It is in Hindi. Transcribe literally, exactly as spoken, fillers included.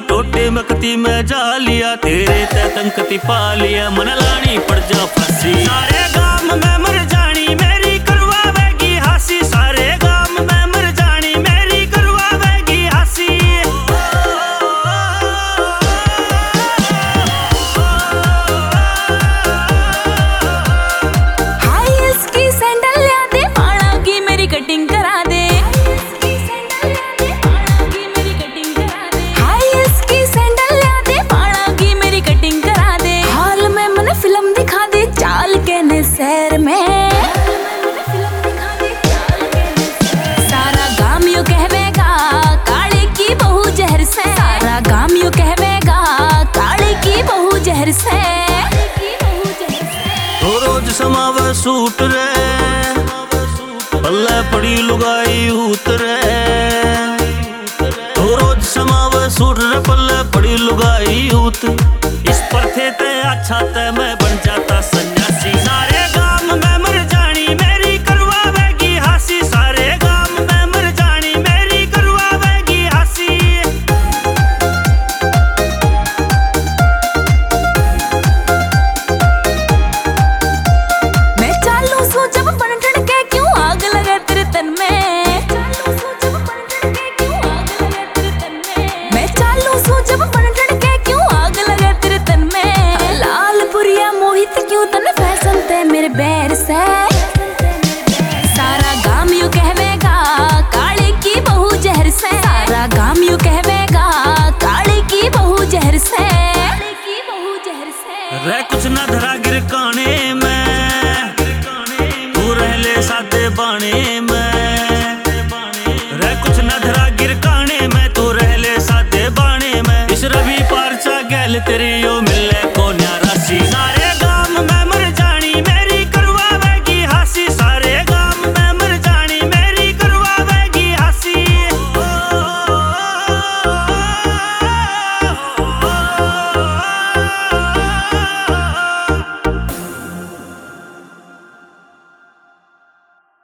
टोटे मकती में जा लिया, तेरे ते तंकती पा लिया, मन लानी पड़ जा फांसी। सारे गाम में मर जानी मेरी करवावेगी हासी, सारे गाम में मर जानी मेरी करवावेगी हासी। हाई हील्स की सैंडल ला दे, बालों की मेरी कटिंग करा दे। हाई हील्स की सैंडल ला दे, बालों की मेरी कटिंग करा दे। हॉल में मन फिल्म दिखा दे, चाल के ने शहर में। सारा गाम यूं कहवेगा काले की बहू जहर से, सारा गाम यूं कहवेगा काले की बहू जहर से। तो रोज समावे सूट रे, पल्ले पड़ी लुगाई उतरे। तो रोज समावे सूट रे, पल्ले पड़ी लुगाई उत। इस पर थे ते अच्छा ते मैं बन जाता सन्यासी। सारे गाम में मर जानी मेरी करवावेगी हासी, सारे गाम में मर जानी मेरी करवावेगी हासी। मैं चालू सो जब बन ठन के क्यों आग लगे तेरे तन में। मैं चालू सो जब बन ठन के क्यों आग लगे तेरे तन में। लाल पुरिया मोहित क्यों तन फैशन ते मेरे बैर से। सारा गाम यूं कहवेगा काले की बहू जहर से, सारा गाम यूं कहवेगा काले की बहू जहर से। रह कुछ ना धरा गिर काने में, तू रह ले सादे बाणे में। रह कुछ ना धरा गिर काने में, तू रह ले सादे बाणे में। इस रवि पारचा गैल तेरी यो